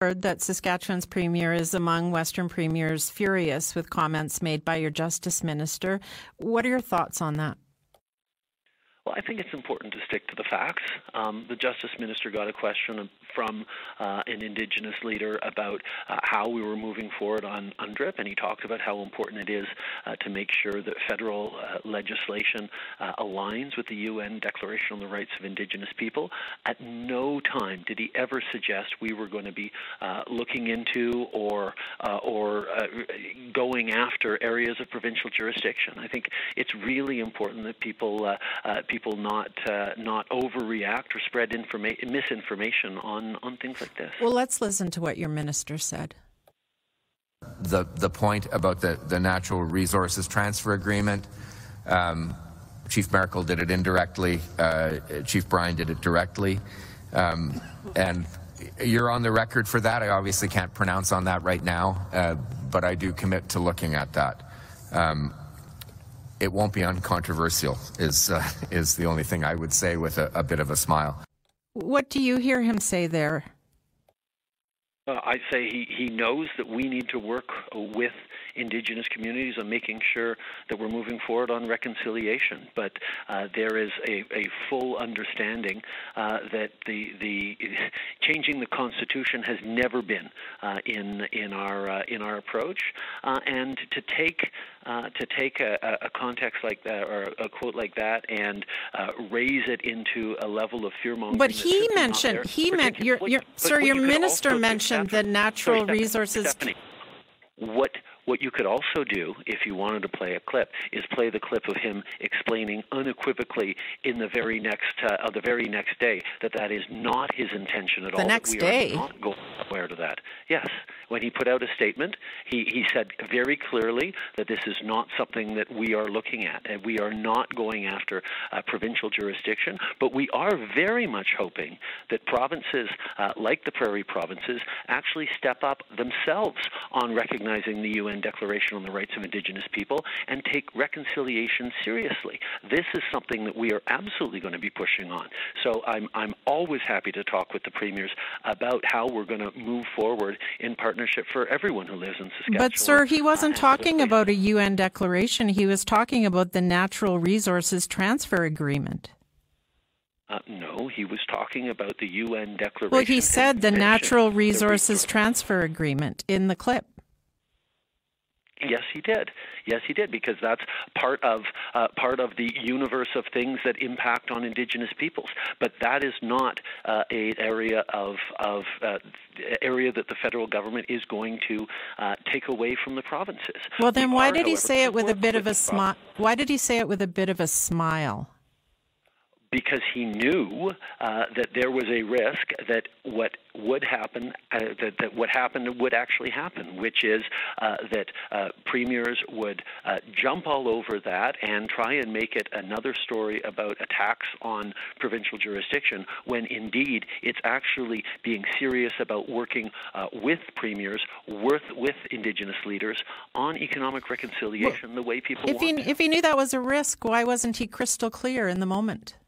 heard that Saskatchewan's premier is among Western premiers furious with comments made by your Justice Minister. What are your thoughts on that? Well, I think it's important to stick to the facts. The Justice Minister got a question from an Indigenous leader about how we were moving forward on UNDRIP, and he talked about how important it is to make sure that federal legislation aligns with the UN Declaration on the Rights of Indigenous People. At no time did he ever suggest we were going to be looking into or going after areas of provincial jurisdiction. I think it's really important that people not overreact or spread misinformation on things like this. Well, let's listen to what your minister said. The point about the natural resources transfer agreement, Chief Merkel did it indirectly, Chief Bryan did it directly, and you're on the record for that. I obviously can't pronounce on that right now, but I do commit to looking at that. It won't be uncontroversial is the only thing I would say with a bit of a smile. What do you hear him say there? I say he knows that we need to work with Indigenous communities on making sure that we're moving forward on reconciliation. But there is a full understanding that the changing the Constitution has never been in our approach, and to take a context like that or a quote like that and raise it into a level of fear-mongering. But he mentioned, your minister mentioned the natural resources. Stephanie, what you could also do, if you wanted to play a clip, is play the clip of him explaining unequivocally in the very next day that is not his intention at all. The next day? We are not going aware to that. Yes. When he put out a statement, he said very clearly that this is not something that we are looking at, and we are not going after provincial jurisdiction, but we are very much hoping that provinces like the Prairie provinces actually step up themselves on recognizing the UN Declaration on the Rights of Indigenous People and take reconciliation seriously. This is something that we are absolutely going to be pushing on. So I'm always happy to talk with the premiers about how we're going to move forward in partnership for everyone who lives in Saskatchewan. But, sir, he wasn't talking about a UN declaration. He was talking about the Natural Resources Transfer Agreement. No, he was talking about the UN Declaration. Well, he said the Natural Resources Transfer Agreement in the clip. Yes, he did. Yes, he did, because that's part of the universe of things that impact on Indigenous peoples. But that is not an area area that the federal government is going to take away from the provinces. Well, then why did he say it with a bit of a smile? Why did he say it with a bit of a smile? Because he knew that there was a risk that what would happen, that what happened would actually happen, which is that premiers would jump all over that and try and make it another story about attacks on provincial jurisdiction, when indeed it's actually being serious about working with premiers, with Indigenous leaders on economic reconciliation, the way people want. If he knew that was a risk, why wasn't he crystal clear in the moment?